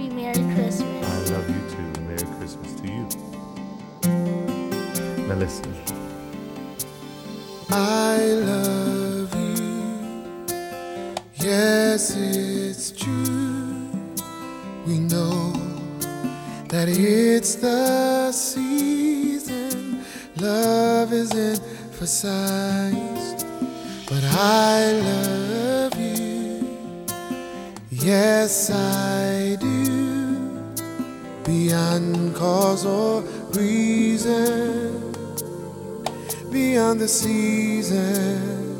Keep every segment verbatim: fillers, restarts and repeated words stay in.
you Merry Christmas. I love you too. Merry Christmas to you. Now listen. I love you. Yes, it's true. We know that it's the season. Love is emphasized. But I love you. Yes, I do. Beyond cause or reason. Beyond the season.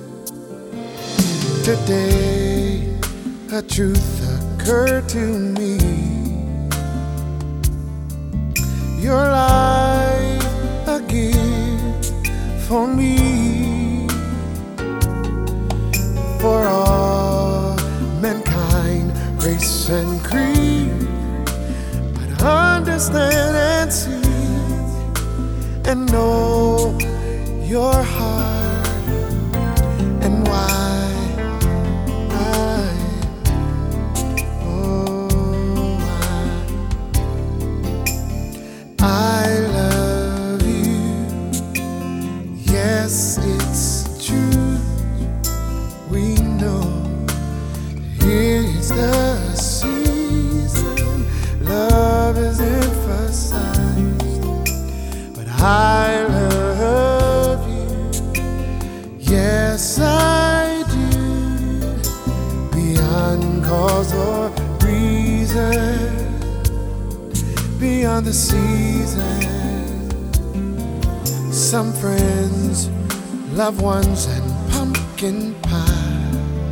Today a truth occurred to me. Your life a gift for me. For all mankind, race and creed, but understand and see and know your heart and why I, oh I, I love you. Yes, it's true. We know here's the season. Love is emphasized, but I love. Yes, I do. Beyond cause or reason, beyond the season. Some friends, loved ones, and pumpkin pie.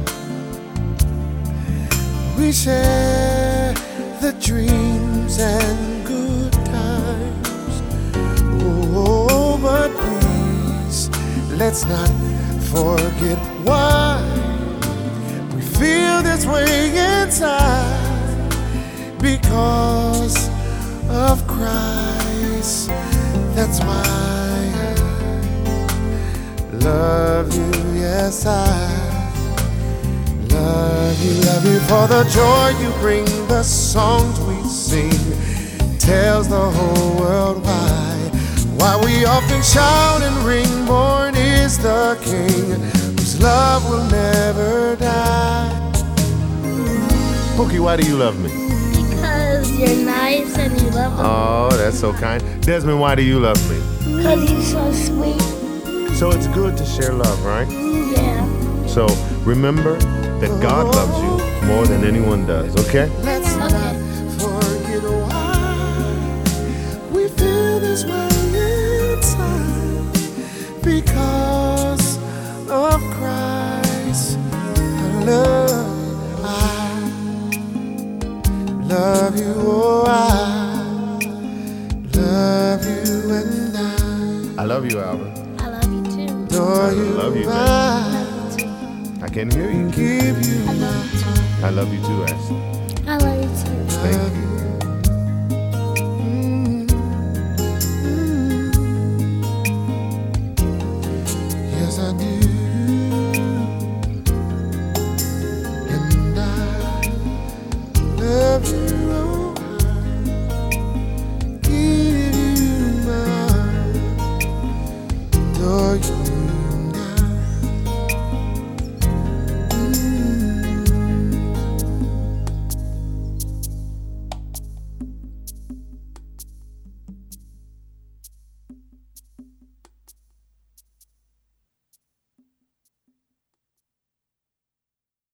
We share the dreams and good times. Oh, but please, let's not forget why we feel this way inside. Because of Christ. That's why I love you. Yes, I love you, love you. For the joy you bring, the songs we sing tells the whole world why. Why we often shout and ring, born is the King, whose love will never die. Pookie, why do you love me? Because you're nice and you love me. Oh, that's so kind. Desmond, why do you love me? Because you're so sweet. So it's good to share love, right? Yeah. So remember that God loves you more than anyone does, okay? Let's Okay. not forget why we feel this way inside. Because of Christ. I love, I love you, oh I love you and I I love you, Albert. I love you too. adore I you. love you, I I love you too. I can hear you. give you I love you too. I love you too, Ashley. I love you too. Thank you.